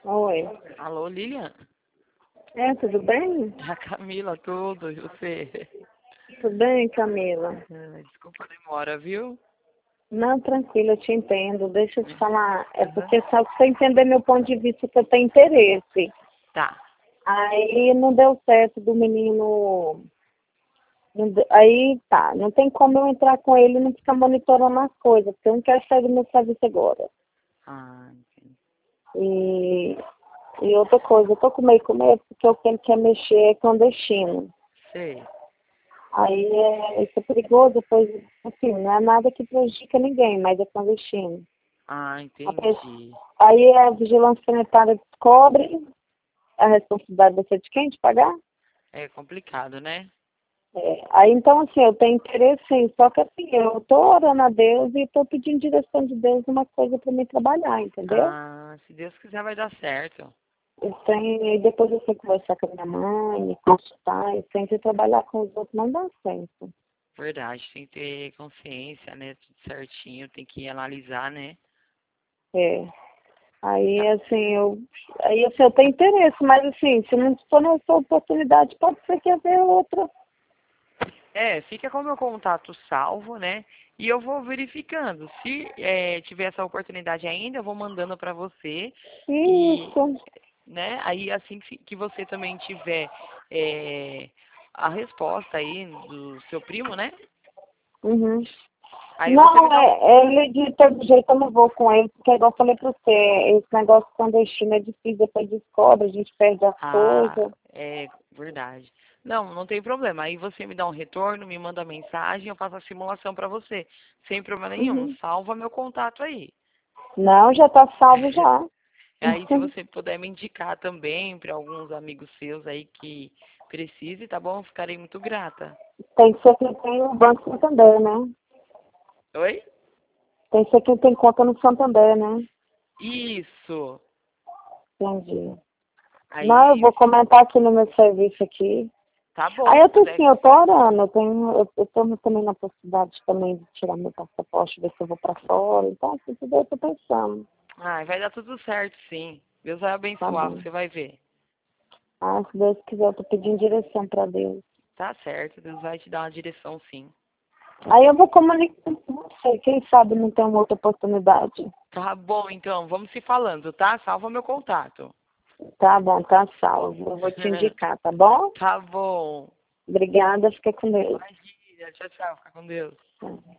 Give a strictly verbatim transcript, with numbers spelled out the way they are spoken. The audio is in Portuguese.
Oi. Alô, Lilian? É, tudo bem? É a Camila, tudo, e você? Tudo bem, Camila? Ah, desculpa a demora, viu? Não, tranquilo, eu te entendo. Deixa eu te falar. É Aham. porque só que você entender meu ponto de vista que eu tenho interesse. Tá. Aí não deu certo do menino. não de- Aí tá, não tem como eu entrar com ele e não ficar monitorando as coisas, porque eu não quero sair do meu serviço agora. Ah, entendi. E, e outra coisa, eu tô com meio com medo porque o que ele quer mexer é clandestino. Sei. Aí é, isso é perigoso, pois, assim, não é nada que prejudica ninguém, mas é clandestino. Ah, A pe- entendi. Aí a vigilância sanitária descobre a responsabilidade vai ser de quem? De pagar? É complicado, né? É, aí então, assim, eu tenho interesse sim, só que assim, eu tô orando a Deus e tô pedindo direção de Deus numa coisa para mim trabalhar, entendeu? Ah, se Deus quiser vai dar certo. Eu tenho, e depois eu fui conversar com a minha mãe, me consultar, e sempre trabalhar com os outros não dá certo. Verdade, tem que ter consciência, né? Tudo certinho, tem que analisar, né? É. Aí, Tá. assim, eu, aí, assim, eu tenho interesse, mas, assim, se não for nessa oportunidade, pode ser que haver outra. É, fica com o meu contato salvo, né? E eu vou verificando. Se é, tiver essa oportunidade ainda, eu vou mandando para você. E, Isso. né? Aí assim que que você também tiver é, a resposta aí do seu primo, né? Uhum. Aí você me Não, dá um. é, ele de todo jeito eu não vou com ele, porque igual eu falei pra você, esse negócio clandestino é difícil, depois descobre, a gente perde as Ah, coisas. é verdade. Não, não tem problema. Aí você me dá um retorno, me manda mensagem, eu faço a simulação para você. Sem problema nenhum. Uhum. Salva meu contato aí. Não, já tá salvo já. Aí, se você puder me indicar também para alguns amigos seus aí que precise, tá bom? Eu ficarei muito grata. Tem que ser quem tem o Banco Santander, né? Oi? Tem que ser quem tem conta no Santander, né? Isso. Entendi. Não, eu Aí, vou comentar aqui no meu serviço aqui. tá bom, Aí se eu tô puder. assim, eu tô orando, eu tenho, eu, eu tô também na possibilidade também de tirar meu passaporte, ver se eu vou pra fora, então assim, tudo eu tô pensando, Ai, vai dar tudo certo, sim. Deus vai tá abençoar, bom. você vai ver. Ah, se Deus quiser, eu tô pedindo direção pra Deus. Tá certo, Deus vai te dar uma direção, sim. Aí eu vou comunicar com você, quem sabe não tem uma outra oportunidade. Tá bom, então, vamos se falando, tá? Salva meu contato. Tá bom, tá salvo, eu vou te indicar, tá bom? Tá bom. Obrigada, fica com Deus. Imagina, tchau, tchau, fica com Deus. Tá.